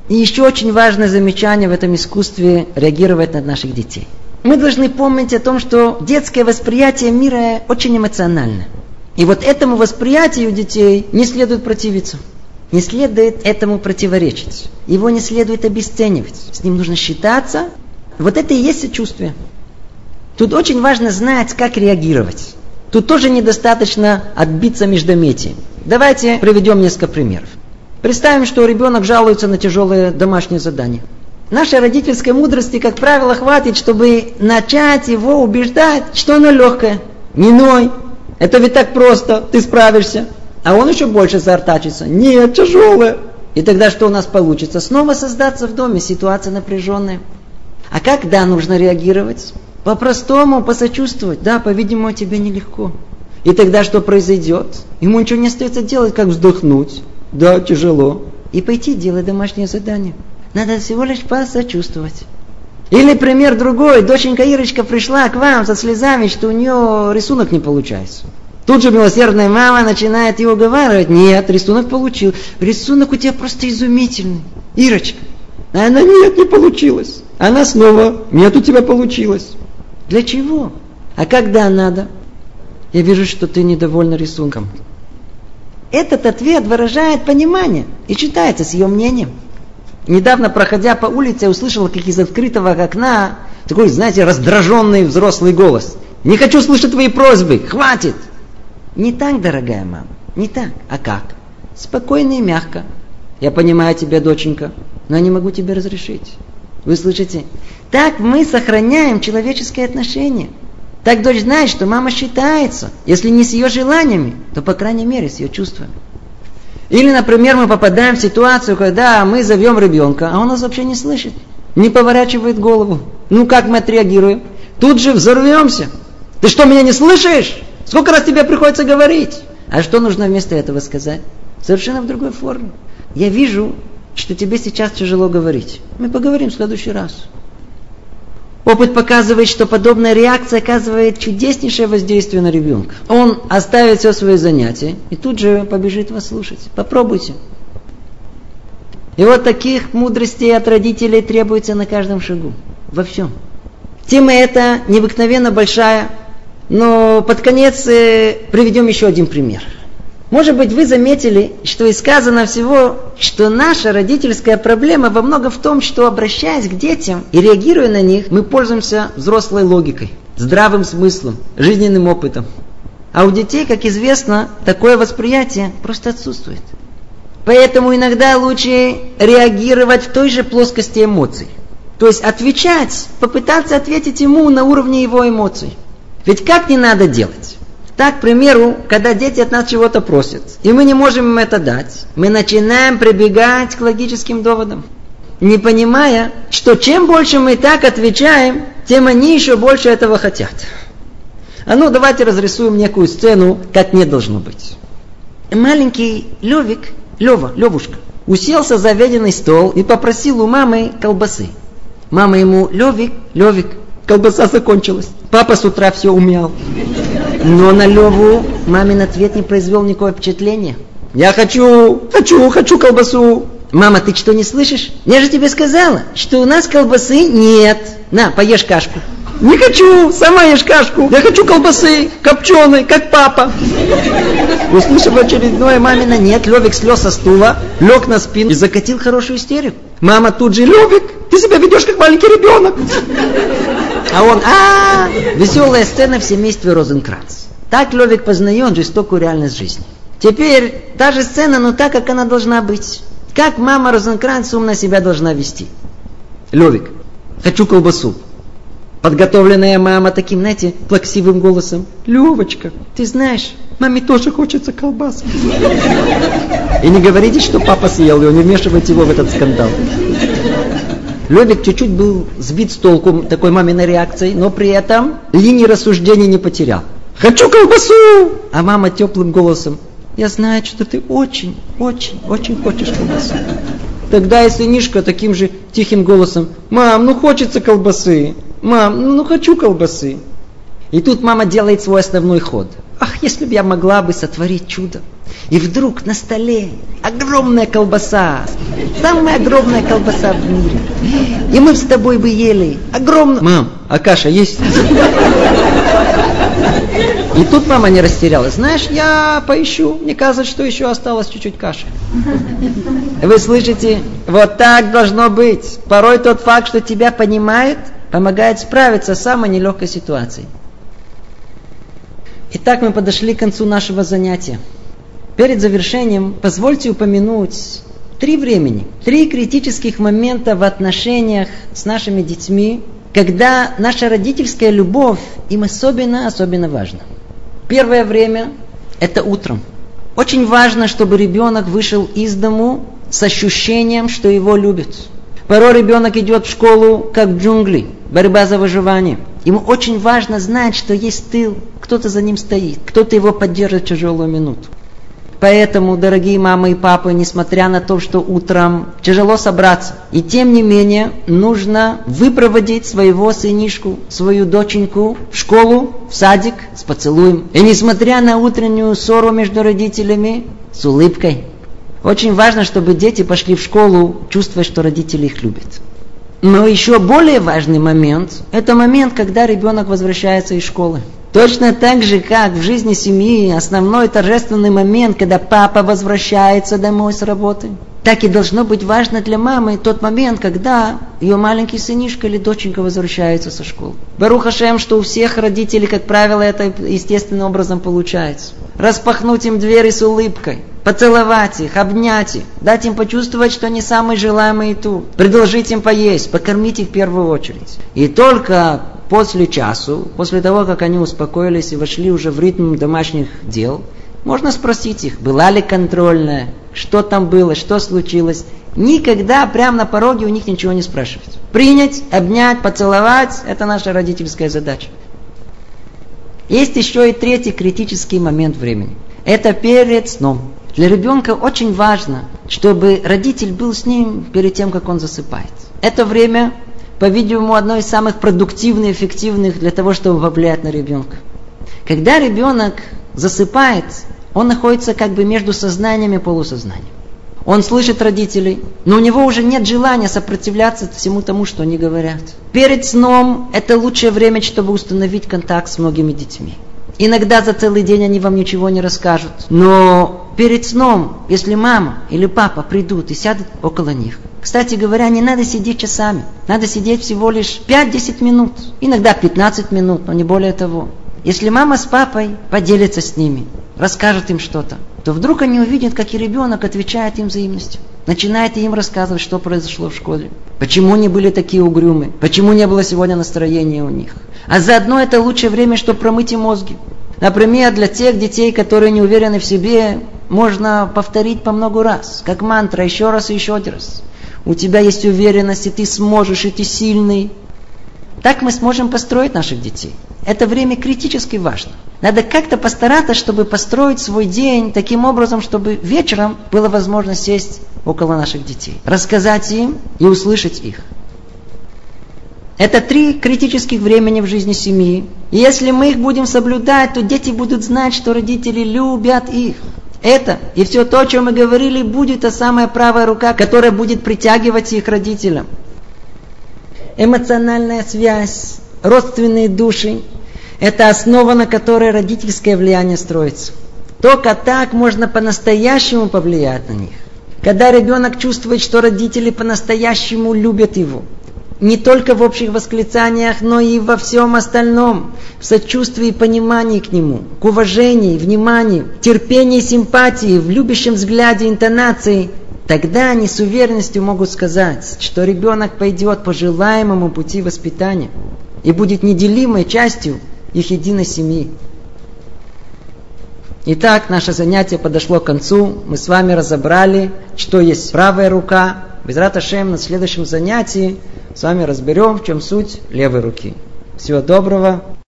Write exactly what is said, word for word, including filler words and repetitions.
И еще очень важное замечание в этом искусстве реагировать на наших детей. Мы должны помнить о том, что детское восприятие мира очень эмоционально. И вот этому восприятию детей не следует противиться. Не следует этому противоречить. Его не следует обесценивать. С ним нужно считаться. Вот это и есть сочувствие. Тут очень важно знать, как реагировать. Тут тоже недостаточно отбиться междометием. Давайте приведем несколько примеров. Представим, что ребенок жалуется на тяжелые домашние задания. Нашей родительской мудрости, как правило, хватит, чтобы начать его убеждать, что оно легкое. Не ной. Это ведь так просто, ты справишься. А он еще больше заортачится. Нет, тяжелое. И тогда что у нас получится? Снова создаться в доме ситуация напряженная. А когда нужно реагировать? По-простому, посочувствовать. Да, по-видимому, тебе нелегко. И тогда что произойдет? Ему ничего не остается делать, как вздохнуть. Да, тяжело. И пойти делать домашнее задание. Надо всего лишь посочувствовать. Или пример другой. Доченька Ирочка пришла к вам со слезами, что у нее рисунок не получается. Тут же милосердная мама начинает его уговаривать. Нет, рисунок получил. Рисунок у тебя просто изумительный. Ирочка. А она нет, не получилось. Она снова, нет, у тебя получилось. Для чего? А когда надо? Я вижу, что ты недовольна рисунком. Этот ответ выражает понимание и читается с ее мнением. Недавно, проходя по улице, я услышал, как из открытого окна такой, знаете, раздраженный взрослый голос. Не хочу слышать твои просьбы, хватит! Не так, дорогая мама, не так. А как? Спокойно и мягко. Я понимаю тебя, доченька, но не могу тебе разрешить. Вы слышите? Так мы сохраняем человеческие отношения. Так дочь знает, что мама считается. Если не с ее желаниями, то, по крайней мере, с ее чувствами. Или, например, мы попадаем в ситуацию, когда мы зовем ребенка, а он нас вообще не слышит. Не поворачивает голову. Ну, как мы отреагируем? Тут же взорвемся. Ты что, меня не слышишь? Сколько раз тебе приходится говорить? А что нужно вместо этого сказать? Совершенно в другой форме. Я вижу, что тебе сейчас тяжело говорить. Мы поговорим в следующий раз. Опыт показывает, что подобная реакция оказывает чудеснейшее воздействие на ребенка. Он оставит все свои занятия и тут же побежит вас слушать. Попробуйте. И вот таких мудростей от родителей требуется на каждом шагу. Во всем. Тема эта необыкновенно большая, но под конец э, приведем еще один пример. Может быть, вы заметили, что из сказано всего, что наша родительская проблема во многом в том, что, обращаясь к детям и реагируя на них, мы пользуемся взрослой логикой, здравым смыслом, жизненным опытом. А у детей, как известно, такое восприятие просто отсутствует. Поэтому иногда лучше реагировать в той же плоскости эмоций. То есть отвечать, попытаться ответить ему на уровне его эмоций. Ведь как не надо делать? Так, к примеру, когда дети от нас чего-то просят, и мы не можем им это дать, мы начинаем прибегать к логическим доводам, не понимая, что чем больше мы так отвечаем, тем они еще больше этого хотят. А ну, давайте разрисуем некую сцену, как не должно быть. Маленький Левик, Лева, Левушка, уселся за обеденный стол и попросил у мамы колбасы. Мама ему: Левик, Левик, колбаса закончилась. Папа с утра все умял. Но на Леву мамин ответ не произвел никакого впечатления. Я хочу, хочу, хочу колбасу. Мама, ты что, не слышишь? Я же тебе сказала, что у нас колбасы нет. На, поешь кашку. Не хочу, сама ешь кашку. Я хочу колбасы, копченой, как папа. Услышав очередное мамино нет, Левик слез со стула, лег на спину и закатил хорошую истерику. Мама тут же: Левик, ты себя ведешь как маленький ребенок. А он: а веселая сцена в семействе Розенкранц. Так Левик познает жестокую реальность жизни. Теперь та же сцена, но так, как она должна быть. Как мама Розенкранц умно себя должна вести. Левик: хочу колбасу. Подготовленная мама таким, знаете, плаксивым голосом: Левочка, ты знаешь, маме тоже хочется колбасы. И не говорите, что папа съел его, не вмешивайте его в этот скандал. Левик чуть-чуть был сбит с толку такой маминой реакцией, но при этом линии рассуждений не потерял. Хочу колбасу! А мама теплым голосом: я знаю, что ты очень, очень, очень хочешь колбасу. Тогда и сынишка таким же тихим голосом: мам, ну хочется колбасы. Мам, ну хочу колбасы. И тут мама делает свой основной ход. Ах, если бы я могла бы сотворить чудо. И вдруг на столе огромная колбаса, самая огромная колбаса в мире. И мы с тобой бы ели огромную... Мам, а каша есть? И тут мама не растерялась. Знаешь, я поищу. Мне кажется, что еще осталось чуть-чуть каши. Вы слышите? Вот так должно быть. Порой тот факт, что тебя понимает, помогает справиться с самой нелегкой ситуацией. Итак, мы подошли к концу нашего занятия. Перед завершением позвольте упомянуть три времени, три критических момента в отношениях с нашими детьми, когда наша родительская любовь им особенно-особенно важна. Первое время – это утром. Очень важно, чтобы ребенок вышел из дому с ощущением, что его любят. Порой ребенок идет в школу, как в джунгли, борьба за выживание. Ему очень важно знать, что есть тыл, кто-то за ним стоит, кто-то его поддержит в тяжелую минуту. Поэтому, дорогие мамы и папы, несмотря на то, что утром тяжело собраться, и тем не менее нужно выпроводить своего сынишку, свою доченьку в школу, в садик с поцелуем. И несмотря на утреннюю ссору между родителями, с улыбкой. Очень важно, чтобы дети пошли в школу, чувствуя, что родители их любят. Но еще более важный момент – это момент, когда ребенок возвращается из школы. Точно так же, как в жизни семьи основной торжественный момент, когда папа возвращается домой с работы, так и должно быть важно для мамы тот момент, когда ее маленький сынишка или доченька возвращаются со школы. Барух Ашем, что у всех родителей, как правило, это естественным образом получается. Распахнуть им двери с улыбкой, поцеловать их, обнять их, дать им почувствовать, что они самые желаемые тут, предложить им поесть, покормить их в первую очередь. И только после часу, после того, как они успокоились и вошли уже в ритм домашних дел, можно спросить их, была ли контрольная, что там было, что случилось. Никогда прямо на пороге у них ничего не спрашивать. Принять, обнять, поцеловать – это наша родительская задача. Есть еще и третий критический момент времени. Это перед сном. Для ребенка очень важно, чтобы родитель был с ним перед тем, как он засыпает. Это время, по-видимому, одно из самых продуктивных, эффективных для того, чтобы повлиять на ребенка. Когда ребенок засыпает, он находится как бы между сознанием и полусознанием. Он слышит родителей, но у него уже нет желания сопротивляться всему тому, что они говорят. Перед сном это лучшее время, чтобы установить контакт с многими детьми. Иногда за целый день они вам ничего не расскажут. Но перед сном, если мама или папа придут и сядут около них, кстати говоря, не надо сидеть часами. Надо сидеть всего лишь пять-десять минут. Иногда пятнадцать минут, но не более того. Если мама с папой поделятся с ними, расскажут им что-то, то вдруг они увидят, как и ребенок отвечает им взаимностью. Начинает им рассказывать, что произошло в школе. Почему они были такие угрюмые. Почему не было сегодня настроения у них. А заодно это лучшее время, чтобы промыть им мозги. Например, для тех детей, которые не уверены в себе, можно повторить по много раз. Как мантра, еще раз и еще один раз. У тебя есть уверенность, и ты сможешь, и ты сильный. Так мы сможем построить наших детей. Это время критически важно. Надо как-то постараться, чтобы построить свой день таким образом, чтобы вечером была возможность сесть около наших детей. Рассказать им и услышать их. Это три критических времени в жизни семьи. И если мы их будем соблюдать, то дети будут знать, что родители любят их. Это и все то, о чем мы говорили, будет та самая правая рука, которая будет притягивать их родителям. Эмоциональная связь, родственные души – это основа, на которой родительское влияние строится. Только так можно по-настоящему повлиять на них. Когда ребенок чувствует, что родители по-настоящему любят его, не только в общих восклицаниях, но и во всем остальном, в сочувствии и понимании к нему, к уважению, вниманию, терпении, симпатии, в любящем взгляде, интонации, тогда они с уверенностью могут сказать, что ребенок пойдет по желаемому пути воспитания и будет неделимой частью их единой семьи. Итак, наше занятие подошло к концу. Мы с вами разобрали, что есть правая рука. Безрат Ашем, на следующем занятии с вами разберем, в чем суть левой руки. Всего доброго.